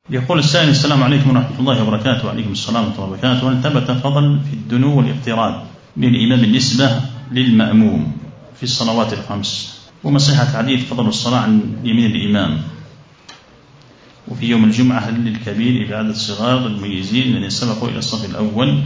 يقول السائل: السلام عليكم ورحمة الله وبركاته. وعليكم السلام ورحمة الله وبركاته. هل ثبت فضل في الدنو والاقتراب للإمام بالنسبة للمأموم في الصلوات الخمس؟ وما صحة حديث فضل الصلاة عن يمين الإمام؟ وفي يوم الجمعة هل للكبير إبعاد الصغار المميزين الذين سبقوا إلى الصف الأول؟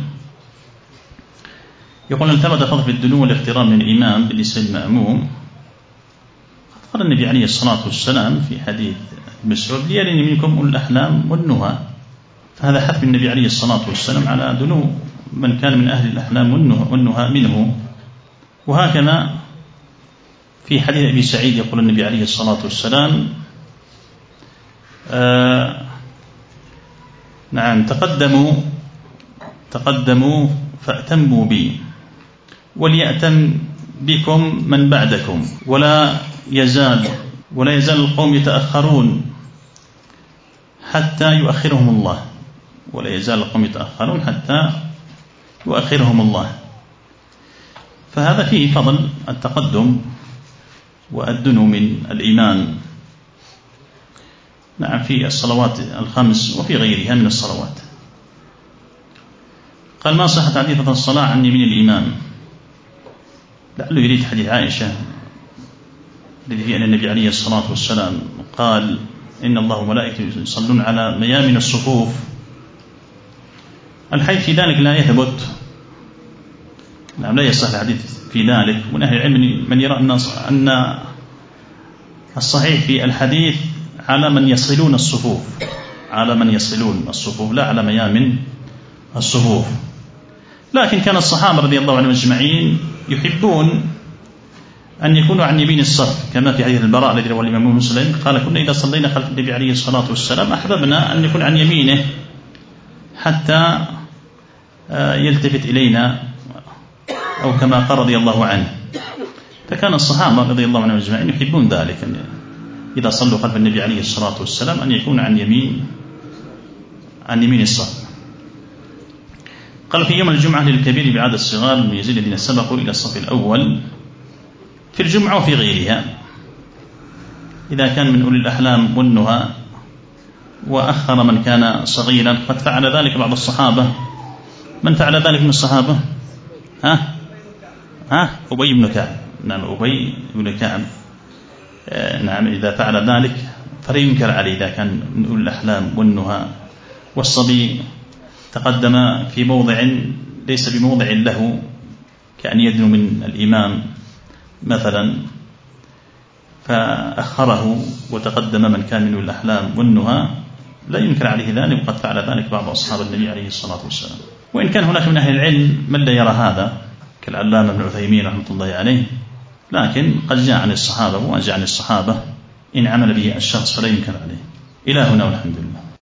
يقول: هل ثبت فضل في الدنو والاقتراب من الإمام بالنسبة للمأموم؟ قال النبي عليه الصلاة والسلام في حديث مسعود: ليرني منكم أولي الأحلام والنهى. فهذا حث النبي عليه الصلاة والسلام على دنو من كان من أهل الأحلام والنهى منه. وهكذا في حديث أبي سعيد يقول النبي عليه الصلاة والسلام: نعم، تقدموا فأتموا بي وليأتم بكم من بعدكم ولا يزال القوم يتأخرون حتى يؤخرهم الله، ولا يزال القوم يتأخرون حتى يؤخرهم الله. فهذا فيه فضل التقدم والدنو من الإمام، نعم، في الصلوات الخمس وفي غيرها من الصلوات. قال: ما صحة حديث الصلاة عن يمين الإمام؟ لعله يريد حديث عائشة الذي فيه أن النبي عليه الصلاة والسلام قال: إن الله وملائكته يصلون على ميامن الصفوف. الحديث في ذلك لا يثبت، نعم، لا يصح الحديث في ذلك. من أهل العلم من يرى أن الصحيح في الحديث على من يصلون الصفوف، لا على ميامن الصفوف. لكن كان الصحابة رضي الله عنهم أجمعين يحبون أن يكونوا عن يمين الصف، كما في حديث البراء الذي رواه الإمام مسلم قال: كنا إذا صلينا خلف النبي عليه الصلاة والسلام أحببنا أن يكون عن يمينه حتى يلتفت إلينا، أو كما قال رضي الله عنه. فكان الصحابة رضي الله عنهم أجمعين يحبون ذلك، أن إذا صلوا خلف النبي عليه الصلاة والسلام أن يكون عن يمين الصف. قال: في يوم الجمعة للكبير بعد الصغار المميزين الذين سبقوا إلى الصف الأول في الجمعة وفي غيرها، إذا كان من أولي الأحلام والنهى وأخر من كان صغيرا. قد فعل ذلك بعض الصحابة. من فعل ذلك من الصحابة؟ أبي بن كعب. نعم، أبي بن كعب. نعم، إذا فعل ذلك فلا ينكر عليه إذا كان من أولي الأحلام والنهى، والصبي تقدم في موضع ليس بموضع له، كأن يدنو من الإمام مثلا، فأخره وتقدم من كان من الأحلام والنهى، لا ينكر عليه ذلك. وقد فعل ذلك بعض أصحاب النبي عليه الصلاة والسلام. وإن كان هناك من أهل العلم من لا يرى هذا كالعلامة ابن عثيمين رحمة الله عليه، لكن قد جاء عن الصحابة، وما جاء عن الصحابة إن عمل به الشخص فلا ينكر عليه. إلى هنا والحمد لله.